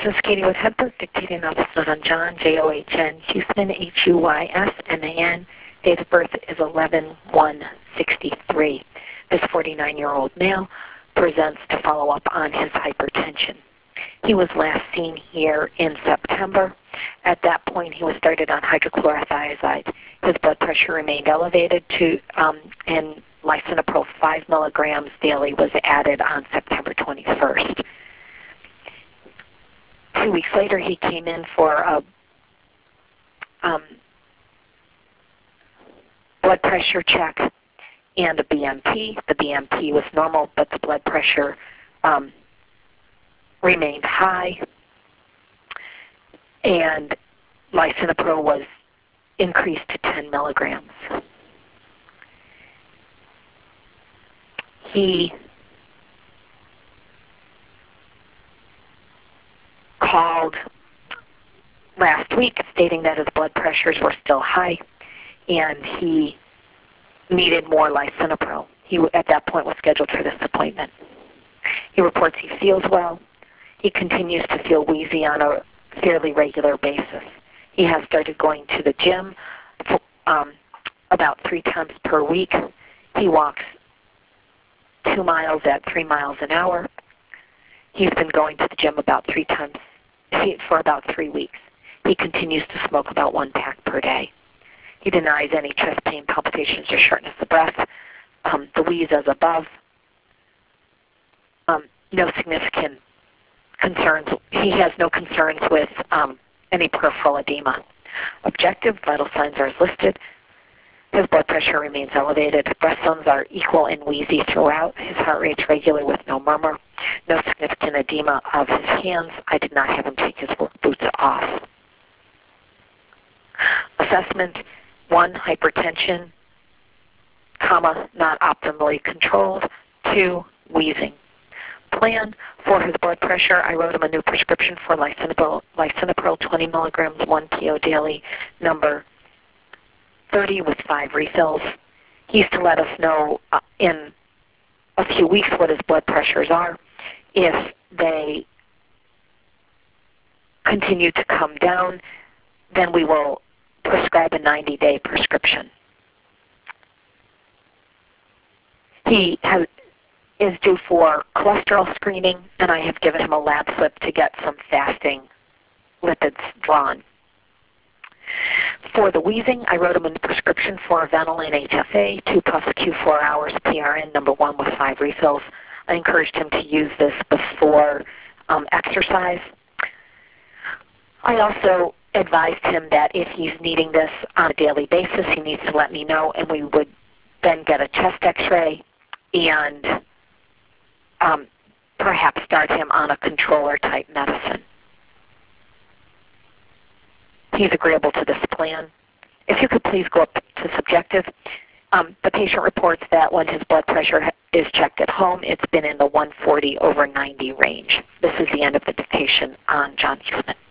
This is Katie with Head Birth, dictating officer on John, John, Huysman, Huyman. Date of birth is 11/1/63. This 49-year-old male presents to follow up on his hypertension. He was last seen here in September. At that point, he was started on hydrochlorothiazide. His blood pressure remained elevated and lisinopril 5 milligrams daily was added on September 21st. 2 weeks later, he came in for a blood pressure check and a BMP. The BMP was normal, but the blood pressure remained high, and lisinopril was increased to 10 milligrams. He called last week stating that his blood pressures were still high and he needed more lisinopril. He, at that point, was scheduled for this appointment. He reports he feels well. He continues to feel wheezy on a fairly regular basis. He has started going to the gym about 3 times per week. He walks 2 miles at 3 miles an hour. He's been going to the gym about 3 times for about 3 weeks. He continues to smoke about 1 pack per day. He denies any chest pain, palpitations, or shortness of breath. The wheeze as above. No significant concerns. He has no concerns with any peripheral edema. Objective vital signs are as listed. His blood pressure remains elevated. Breath sounds are equal and wheezy throughout. His heart rate's regular with no murmur. No significant edema of his hands. I did not have him take his work boots off. Assessment: 1, hypertension, not optimally controlled. 2, wheezing. Plan for his blood pressure: I wrote him a new prescription for lisinopril 20 milligrams, 1 PO daily, number 30 with 5 refills. He's to let us know in a few weeks what his blood pressures are. If they continue to come down, then we will prescribe a 90-day prescription. He is due for cholesterol screening, and I have given him a lab slip to get some fasting lipids drawn. For the wheezing, I wrote him a prescription for Ventolin HFA, 2 plus Q4 hours PRN, number 1 with 5 refills. I encouraged him to use this before exercise. I also advised him that if he's needing this on a daily basis, he needs to let me know, and we would then get a chest x-ray and perhaps start him on a controller-type medicine. He's agreeable to this plan. If you could please go up to subjective. The patient reports that when his blood pressure is checked at home, it's been in the 140/90 range. This is the end of the dictation on John Huysman.